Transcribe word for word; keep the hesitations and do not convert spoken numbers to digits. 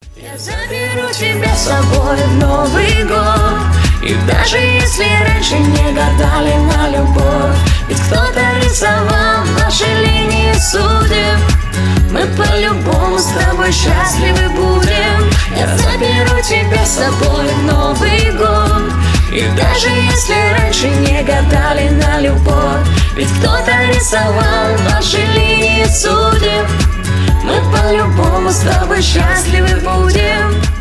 Я заберу тебя с собой в Новый год. И даже если раньше не гадали на любовь, ведь кто-то рисовал наши линии судеб, мы по-любому с тобой счастливы будем. Я заберу тебя с собой в Новый год. И даже если раньше не гадали на любовь, ведь кто-то рисовал наши линии судеб, мы по-любому с тобой счастливы будем.